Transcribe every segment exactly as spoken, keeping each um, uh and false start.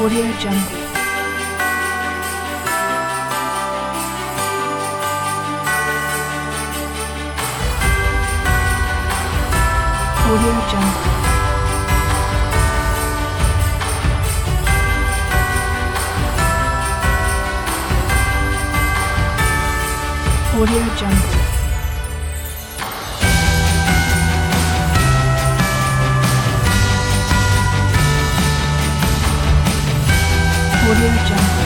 Audio Jungle. Audio Jungle. Audio Jungle. Audio Jungle.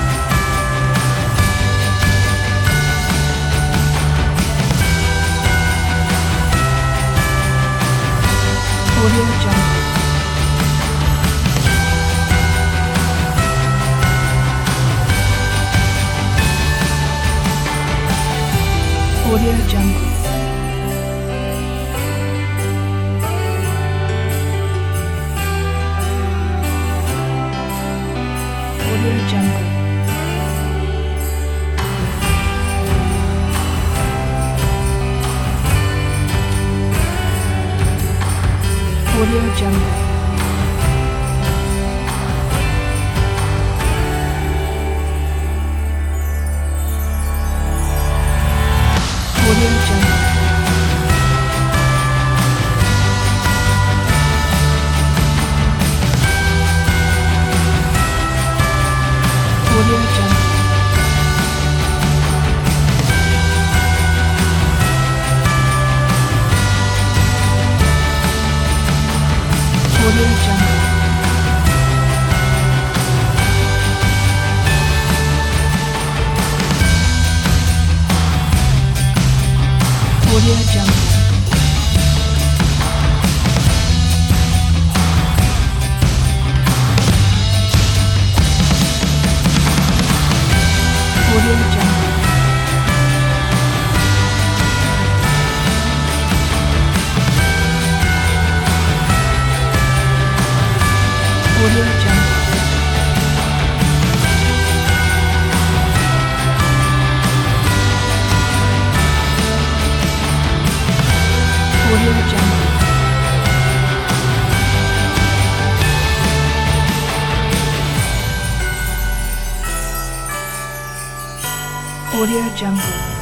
Audio Jungle. Audio Jungle. Audio Jungle. Audio Jungle. Audio Jungle. Audio Jungle. Audio Jungle. Audio Jungle. Audio Jungle. Audio Jungle. Audio Jungle. Audio Jungle.